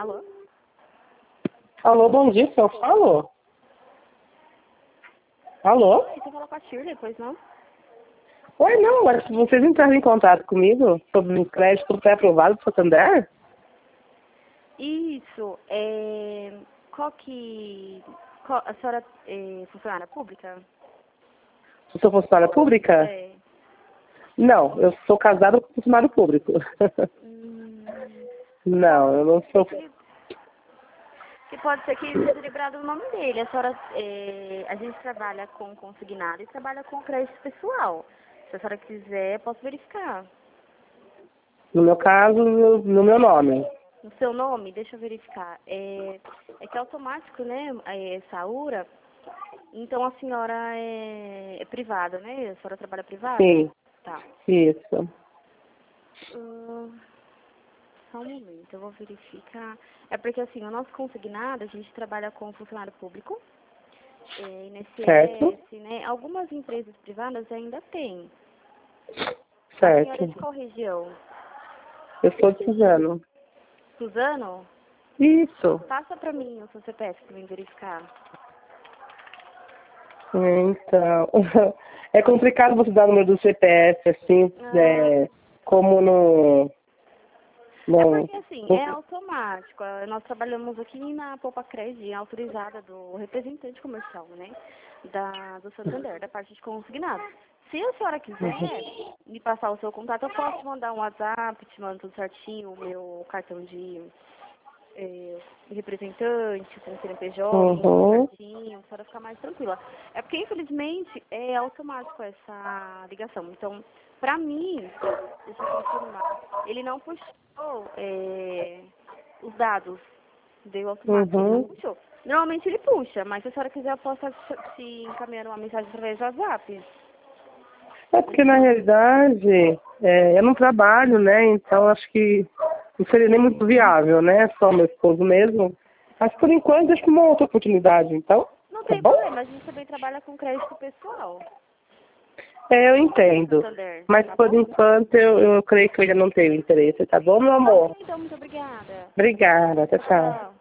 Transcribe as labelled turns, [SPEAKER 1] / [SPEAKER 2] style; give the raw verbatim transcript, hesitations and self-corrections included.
[SPEAKER 1] Alô?
[SPEAKER 2] Alô, bom dia, eu falo? Alô?
[SPEAKER 1] Você falou com a Shirley, pois não?
[SPEAKER 2] Oi, não, mas vocês entraram em contato comigo sobre um crédito pré-aprovado do Santander?
[SPEAKER 1] Isso, é... Qual que... Qual... A senhora é funcionária pública?
[SPEAKER 2] Eu sou funcionária pública?
[SPEAKER 1] É.
[SPEAKER 2] Não, eu sou casada com funcionário público.
[SPEAKER 1] Hum...
[SPEAKER 2] Não, eu não sou...
[SPEAKER 1] Que pode ser que seja lembrado o nome dele. A senhora, é... a gente trabalha com consignado e trabalha com crédito pessoal. Se a senhora quiser, posso verificar.
[SPEAKER 2] No meu caso, no, no meu nome.
[SPEAKER 1] No seu nome, deixa eu verificar. É, é que é automático, né? É Saúra. Então a senhora é, é privada, né? A senhora trabalha privada?
[SPEAKER 2] Sim,
[SPEAKER 1] Tá.
[SPEAKER 2] isso.
[SPEAKER 1] Uh, só um momento, eu vou verificar. É porque assim, o nosso consignado, a gente trabalha com funcionário público, é,
[SPEAKER 2] Certo,
[SPEAKER 1] I N S S, né? Algumas empresas privadas ainda têm. A senhora é de
[SPEAKER 2] certo.
[SPEAKER 1] qual região?
[SPEAKER 2] Eu sou de Suzano.
[SPEAKER 1] Suzano?
[SPEAKER 2] Isso.
[SPEAKER 1] Passa pra mim o seu C P F pra mim verificar.
[SPEAKER 2] Então, é complicado você dar o número do C P F, assim,
[SPEAKER 1] Ah,
[SPEAKER 2] é, como no...
[SPEAKER 1] é
[SPEAKER 2] no,
[SPEAKER 1] porque assim,
[SPEAKER 2] no
[SPEAKER 1] é automático. Eh, Nós trabalhamos aqui na Poupa Cred, autorizada do representante comercial, né? Da, do Santander, da parte de consignado. Se a senhora quiser me passar o seu contato, eu posso te mandar um WhatsApp, te mando tudo certinho, o meu cartão de eh, representante, com C N P J, tudo
[SPEAKER 2] Uhum.
[SPEAKER 1] certinho, para a senhora ficar mais tranquila. É porque, infelizmente, é automático essa ligação. Então, pra mim, deixa eu confirmar, ele não puxou eh, os dados, deu automático, ele não
[SPEAKER 2] Uhum.
[SPEAKER 1] puxou. Normalmente ele puxa, mas se a senhora quiser, eu posso te encaminhar uma mensagem através do WhatsApp.
[SPEAKER 2] É porque, na realidade, é, eu não trabalho, né? Então, acho que não seria nem muito viável, né? Só meu esposo mesmo. Mas, por enquanto, deixa uma outra oportunidade, então.
[SPEAKER 1] Não
[SPEAKER 2] Tá
[SPEAKER 1] tem
[SPEAKER 2] bom?
[SPEAKER 1] problema, a gente também trabalha com crédito pessoal,
[SPEAKER 2] É, eu entendo.
[SPEAKER 1] Santander,
[SPEAKER 2] Mas,
[SPEAKER 1] tá
[SPEAKER 2] por
[SPEAKER 1] bom?
[SPEAKER 2] enquanto, eu, eu creio que eu ainda não tenho interesse, tá bom, meu
[SPEAKER 1] Tá ok,
[SPEAKER 2] amor?
[SPEAKER 1] então, muito obrigada.
[SPEAKER 2] Obrigada. Tchau, tchau.
[SPEAKER 1] Tchau.